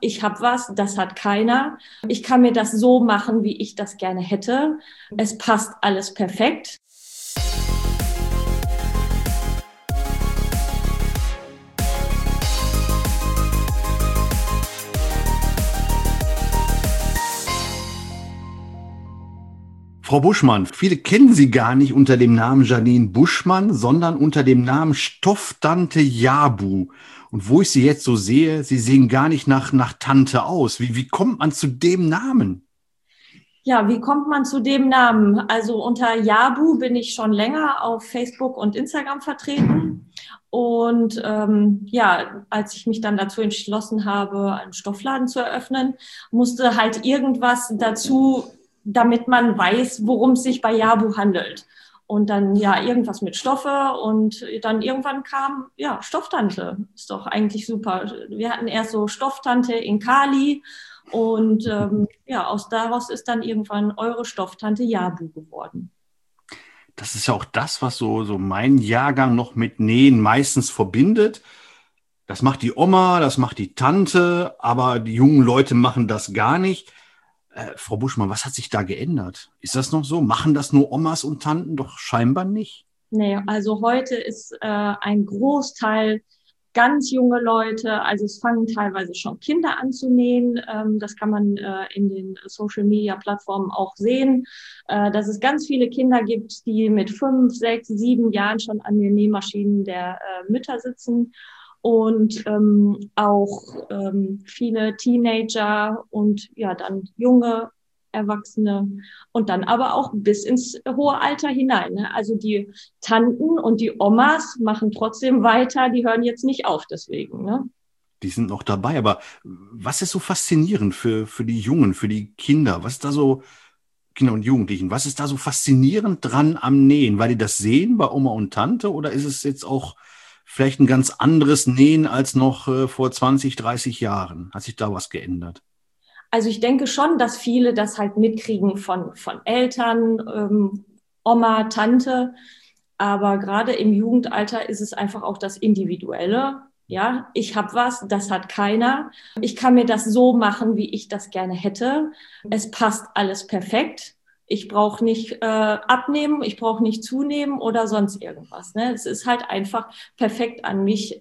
ich habe was, das hat keiner. Ich kann mir das so machen, wie ich das gerne hätte. Es passt alles perfekt. Frau Buschmann, viele kennen Sie gar nicht unter dem Namen Janine Buschmann, sondern unter dem Namen Stofftante Jabu. Und wo ich Sie jetzt so sehe, Sie sehen gar nicht nach Tante aus. Wie kommt man zu dem Namen? Ja, wie kommt man zu dem Namen? Also unter Jabu bin ich schon länger auf Facebook und Instagram vertreten. Und als ich mich dann dazu entschlossen habe, einen Stoffladen zu eröffnen, musste halt irgendwas dazu, damit man weiß, worum es sich bei Jabu handelt. Und dann irgendwas mit Stoffe und dann irgendwann kam, Stofftante. Ist doch eigentlich super. Wir hatten erst so Stofftante in Kali und daraus ist dann irgendwann eure Stofftante Jabu geworden. Das ist ja auch das, was so mein Jahrgang noch mit Nähen meistens verbindet. Das macht die Oma, das macht die Tante, aber die jungen Leute machen das gar nicht. Frau Buschmann, was hat sich da geändert? Ist das noch so? Machen das nur Omas und Tanten? Doch scheinbar nicht. Nee, also heute ist ein Großteil ganz junge Leute, also es fangen teilweise schon Kinder an zu nähen. Das kann man in den Social-Media-Plattformen auch sehen, dass es ganz viele Kinder gibt, die mit 5, 6, 7 Jahren schon an den Nähmaschinen der Mütter sitzen. Und auch viele Teenager und dann junge Erwachsene und dann aber auch bis ins hohe Alter hinein. Ne? Also die Tanten und die Omas machen trotzdem weiter, die hören jetzt nicht auf deswegen. Ne? Die sind noch dabei, aber was ist so faszinierend für die Jungen, für die Kinder? Was ist da so, Kinder und Jugendlichen, was ist da so faszinierend dran am Nähen? Weil die das sehen bei Oma und Tante oder ist es jetzt auch vielleicht ein ganz anderes Nähen als noch vor 20, 30 Jahren? Hat sich da was geändert? Also ich denke schon, dass viele das halt mitkriegen von Eltern, Oma, Tante. Aber gerade im Jugendalter ist es einfach auch das Individuelle. Ja, ich habe was, das hat keiner. Ich kann mir das so machen, wie ich das gerne hätte. Es passt alles perfekt. Ich brauche nicht abnehmen, ich brauche nicht zunehmen oder sonst irgendwas. Ne? Es ist halt einfach perfekt an mich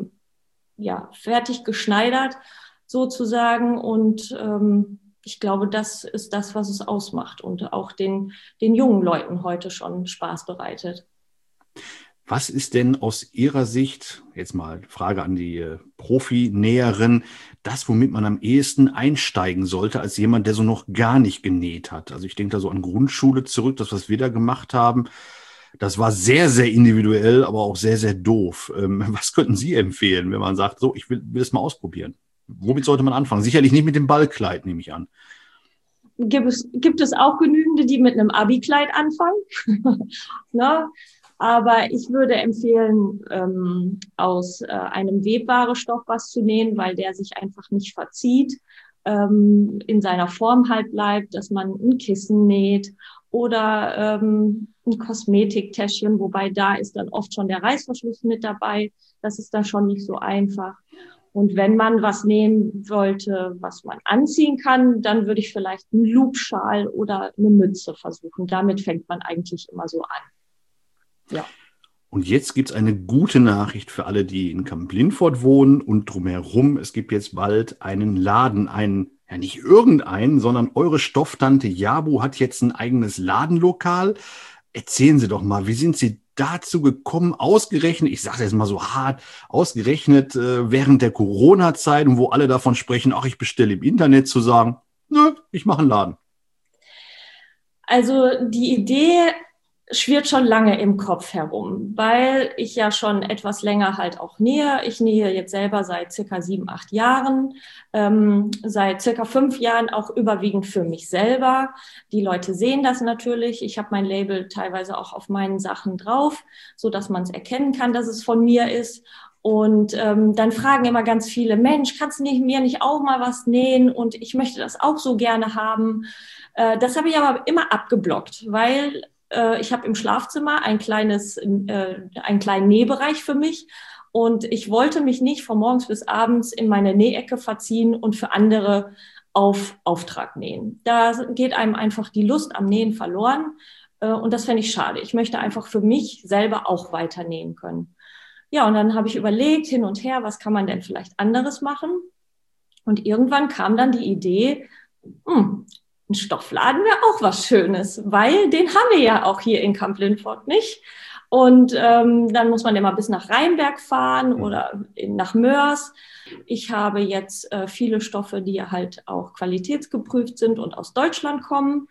fertig geschneidert sozusagen. Und ich glaube, das ist das, was es ausmacht und auch den jungen Leuten heute schon Spaß bereitet. Was ist denn aus Ihrer Sicht, jetzt mal Frage an die Profi-Näherin, das, womit man am ehesten einsteigen sollte, als jemand, der so noch gar nicht genäht hat? Also ich denke da so an Grundschule zurück, das, was wir da gemacht haben, das war sehr, sehr individuell, aber auch sehr, sehr doof. Was könnten Sie empfehlen, wenn man sagt, so, ich will es mal ausprobieren? Womit sollte man anfangen? Sicherlich nicht mit dem Ballkleid, nehme ich an. Gibt es auch genügende, die mit einem Abi-Kleid anfangen? Ne? Aber ich würde empfehlen, aus einem webbaren Stoff was zu nähen, weil der sich einfach nicht verzieht, in seiner Form halt bleibt, dass man ein Kissen näht oder ein Kosmetiktäschchen, wobei da ist dann oft schon der Reißverschluss mit dabei. Das ist dann schon nicht so einfach. Und wenn man was nähen wollte, was man anziehen kann, dann würde ich vielleicht einen Loopschal oder eine Mütze versuchen. Damit fängt man eigentlich immer so an. Ja. Und jetzt gibt es eine gute Nachricht für alle, die in Kamp-Lintfort wohnen und drumherum. Es gibt jetzt bald einen Laden, nicht irgendeinen, sondern eure Stofftante Jabu hat jetzt ein eigenes Ladenlokal. Erzählen Sie doch mal, wie sind Sie dazu gekommen, ausgerechnet, ich sage jetzt mal so hart, ausgerechnet während der Corona-Zeit, wo alle davon sprechen, ach, ich bestelle im Internet, zu sagen, nö, ich mache einen Laden. Also die Idee schwirrt schon lange im Kopf herum, weil ich ja schon etwas länger halt auch nähe. Ich nähe jetzt selber seit circa 7, 8 Jahren, seit circa 5 Jahren auch überwiegend für mich selber. Die Leute sehen das natürlich. Ich habe mein Label teilweise auch auf meinen Sachen drauf, so dass man es erkennen kann, dass es von mir ist. Und dann fragen immer ganz viele, Mensch, kannst du mir nicht auch mal was nähen? Und ich möchte das auch so gerne haben. Das habe ich aber immer abgeblockt, weil ich habe im Schlafzimmer einen kleinen Nähbereich für mich Und ich wollte mich nicht von morgens bis abends in meine Nähecke verziehen und für andere auf Auftrag nähen. Da geht einem einfach die Lust am Nähen verloren. Und das fände ich schade. Ich möchte einfach für mich selber auch weiter nähen können. Ja, und dann habe ich überlegt, hin und her, was kann man denn vielleicht anderes machen? Und irgendwann kam dann die Idee, ein Stoffladen wäre auch was Schönes, weil den haben wir ja auch hier in Kamp-Lintfort nicht. Und dann muss man immer bis nach Rheinberg fahren oder nach Mörs. Ich habe jetzt viele Stoffe, die halt auch qualitätsgeprüft sind und aus Deutschland kommen.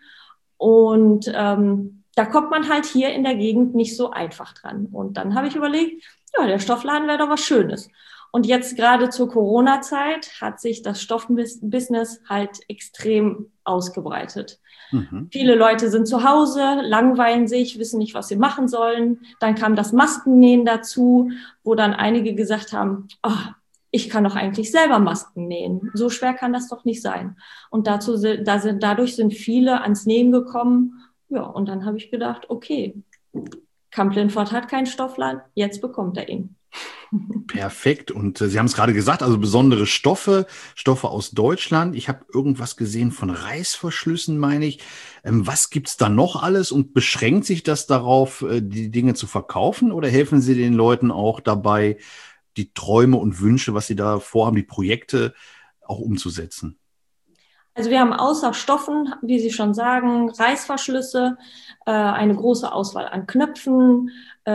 Und da kommt man halt hier in der Gegend nicht so einfach dran. Und dann habe ich überlegt, ja, der Stoffladen wäre doch was Schönes. Und jetzt gerade zur Corona-Zeit hat sich das Stoffbusiness halt extrem ausgebreitet. Viele Leute sind zu Hause, langweilen sich, wissen nicht, was sie machen sollen. Dann kam das Maskennähen dazu, wo dann einige gesagt haben, ich kann doch eigentlich selber Masken nähen. So schwer kann das doch nicht sein. Und dadurch sind viele ans Nähen gekommen. Ja, und dann habe ich gedacht, okay, Kamp-Lintfort hat keinen Stoffladen, jetzt bekommt er ihn. Perfekt. Und Sie haben es gerade gesagt, also besondere Stoffe aus Deutschland. Ich habe irgendwas gesehen von Reißverschlüssen, meine ich. Was gibt's da noch alles und beschränkt sich das darauf, die Dinge zu verkaufen oder helfen Sie den Leuten auch dabei, die Träume und Wünsche, was Sie da vorhaben, die Projekte auch umzusetzen? Also wir haben außer Stoffen, wie Sie schon sagen, Reißverschlüsse, eine große Auswahl an Knöpfen,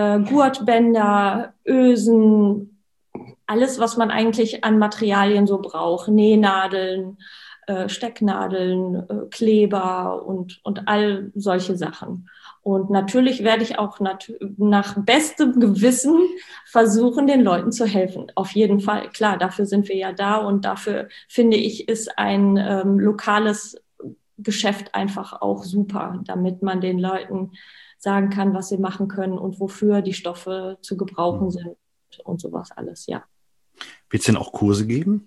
Gurtbänder, Ösen, alles, was man eigentlich an Materialien so braucht, Nähnadeln, Stecknadeln, Kleber und all solche Sachen. Und natürlich werde ich auch nach bestem Gewissen versuchen, den Leuten zu helfen. Auf jeden Fall. Klar, dafür sind wir ja da und dafür, finde ich, ist ein lokales Geschäft einfach auch super, damit man den Leuten sagen kann, was sie machen können und wofür die Stoffe zu gebrauchen sind und sowas alles, ja. Wird es denn auch Kurse geben?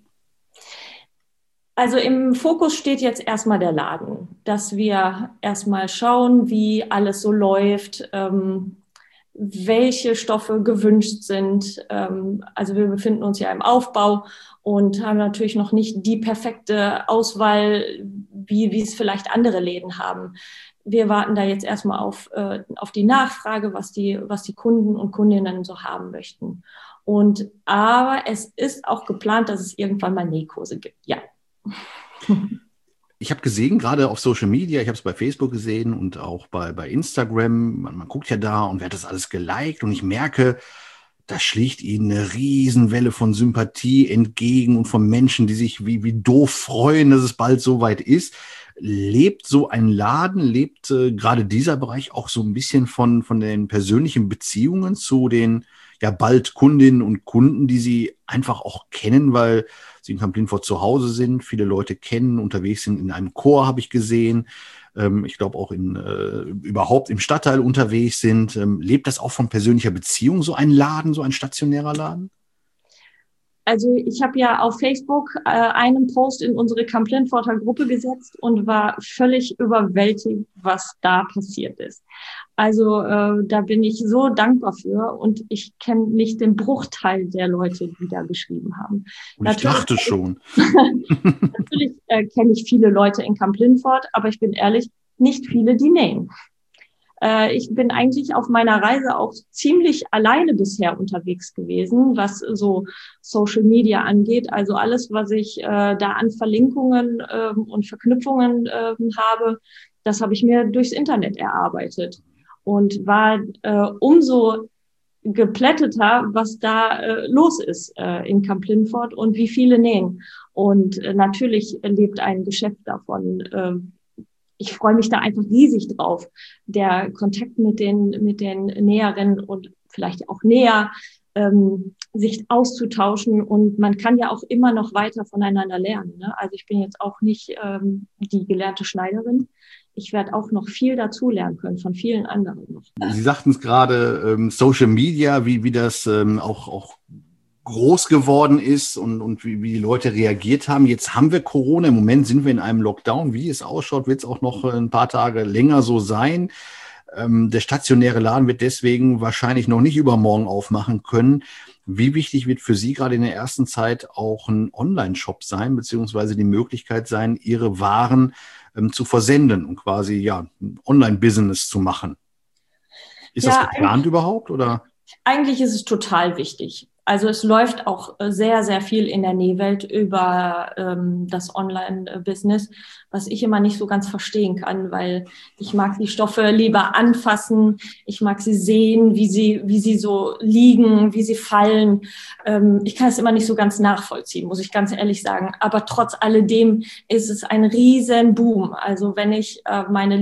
Also im Fokus steht jetzt erstmal der Laden, dass wir erstmal schauen, wie alles so läuft, welche Stoffe gewünscht sind. Also wir befinden uns ja im Aufbau und haben natürlich noch nicht die perfekte Auswahl, wie es vielleicht andere Läden haben. Wir warten da jetzt erstmal auf die Nachfrage, was die Kunden und Kundinnen so haben möchten. Aber es ist auch geplant, dass es irgendwann mal Nähkurse gibt, ja. Ich habe gesehen, gerade auf Social Media, ich habe es bei Facebook gesehen und auch bei Instagram, man guckt ja da und wer hat das alles geliked und ich merke, da schlägt ihnen eine Riesenwelle von Sympathie entgegen und von Menschen, die sich wie doof freuen, dass es bald soweit ist. Lebt so ein Laden, lebt gerade dieser Bereich auch so ein bisschen von den persönlichen Beziehungen zu den ja bald Kundinnen und Kunden, die sie einfach auch kennen, weil sie in Kamp-Lintfort zu Hause sind, viele Leute kennen, unterwegs sind in einem Chor, habe ich gesehen. Ich glaube auch überhaupt im Stadtteil unterwegs sind. Lebt das auch von persönlicher Beziehung, so ein Laden, so ein stationärer Laden? Also ich habe ja auf Facebook einen Post in unsere Kamp-Lintforter Gruppe gesetzt und war völlig überwältigt, was da passiert ist. Also da bin ich so dankbar für und ich kenne nicht den Bruchteil der Leute, die da geschrieben haben. Und ich dachte schon. Natürlich kenne ich viele Leute in Kamp-Lintfort, aber ich bin ehrlich, nicht viele, die nähen. Ich bin eigentlich auf meiner Reise auch ziemlich alleine bisher unterwegs gewesen, was so Social Media angeht. Also alles, was ich da an Verlinkungen und Verknüpfungen habe, das habe ich mir durchs Internet erarbeitet und war umso geplätteter, was da los ist in Kamp-Lintfort und wie viele nähen. Und natürlich lebt ein Geschäft davon. Ich freue mich da einfach riesig drauf. Der Kontakt mit den Näherinnen und vielleicht auch Näher, sich auszutauschen. Und man kann ja auch immer noch weiter voneinander lernen. Ne? Also ich bin jetzt auch nicht die gelernte Schneiderin. Ich werde auch noch viel dazu lernen können von vielen anderen noch. Sie sagten es gerade, Social Media, wie das auch groß geworden ist und wie die Leute reagiert haben. Jetzt haben wir Corona, im Moment sind wir in einem Lockdown. Wie es ausschaut, wird es auch noch ein paar Tage länger so sein. Der stationäre Laden wird deswegen wahrscheinlich noch nicht übermorgen aufmachen können. Wie wichtig wird für Sie gerade in der ersten Zeit auch ein Online-Shop sein, beziehungsweise die Möglichkeit sein, Ihre Waren zu versenden und quasi ja ein Online-Business zu machen? Ist das Ja, geplant überhaupt oder? eigentlich ist es total wichtig. Also es läuft auch sehr, sehr viel in der Nähwelt über das Online-Business, was ich immer nicht so ganz verstehen kann, weil ich mag die Stoffe lieber anfassen, ich mag sie sehen, wie sie so liegen, wie sie fallen. Ich kann es immer nicht so ganz nachvollziehen, muss ich ganz ehrlich sagen. Aber trotz alledem ist es ein riesen Boom. Also wenn ich meine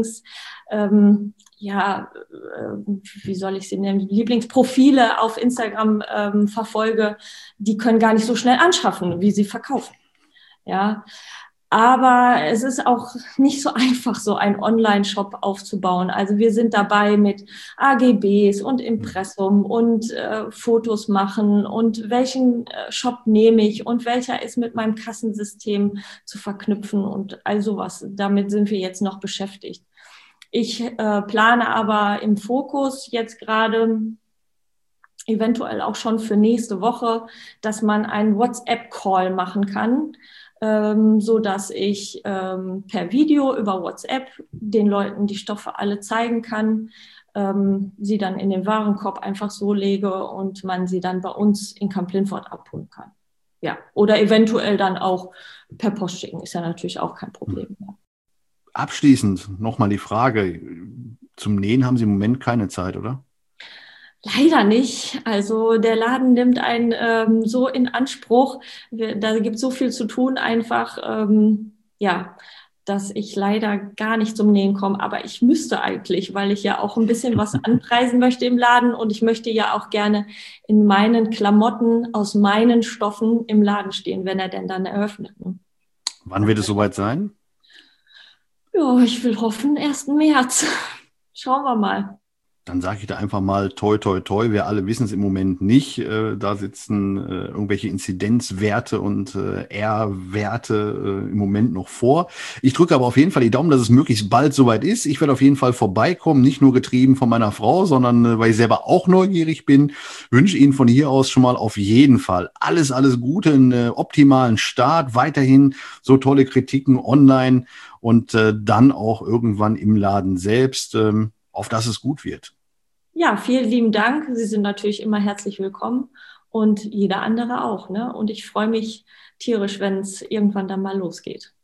wie soll ich sie nennen, Lieblingsprofile auf Instagram verfolge, die können gar nicht so schnell anschaffen, wie sie verkaufen. Ja, aber es ist auch nicht so einfach, so einen Online-Shop aufzubauen. Also wir sind dabei mit AGBs und Impressum und Fotos machen und welchen Shop nehme ich und welcher ist mit meinem Kassensystem zu verknüpfen und all sowas. Damit sind wir jetzt noch beschäftigt. Ich plane aber im Fokus jetzt gerade eventuell auch schon für nächste Woche, dass man einen WhatsApp-Call machen kann, so dass ich per Video über WhatsApp den Leuten die Stoffe alle zeigen kann, sie dann in den Warenkorb einfach so lege und man sie dann bei uns in Kamp-Lintfort abholen kann. Ja, oder eventuell dann auch per Post schicken, ist ja natürlich auch kein Problem mehr. Abschließend nochmal die Frage, zum Nähen haben Sie im Moment keine Zeit, oder? Leider nicht. Also der Laden nimmt einen so in Anspruch. Da gibt es so viel zu tun einfach, dass ich leider gar nicht zum Nähen komme. Aber ich müsste eigentlich, weil ich ja auch ein bisschen was anpreisen möchte im Laden und ich möchte ja auch gerne in meinen Klamotten aus meinen Stoffen im Laden stehen, wenn er denn dann eröffnet. Ne? Wann wird es soweit sein? Ja, ich will hoffen, 1. März. Schauen wir mal. Dann sage ich da einfach mal toi, toi, toi. Wir alle wissen es im Moment nicht. Da sitzen irgendwelche Inzidenzwerte und R-Werte im Moment noch vor. Ich drücke aber auf jeden Fall die Daumen, dass es möglichst bald soweit ist. Ich werde auf jeden Fall vorbeikommen, nicht nur getrieben von meiner Frau, sondern weil ich selber auch neugierig bin. Wünsche Ihnen von hier aus schon mal auf jeden Fall alles, alles Gute, einen optimalen Start, weiterhin so tolle Kritiken online und dann auch irgendwann im Laden selbst. Auf dass es gut wird. Ja, vielen lieben Dank. Sie sind natürlich immer herzlich willkommen und jeder andere auch. Ne? Und ich freue mich tierisch, wenn es irgendwann dann mal losgeht.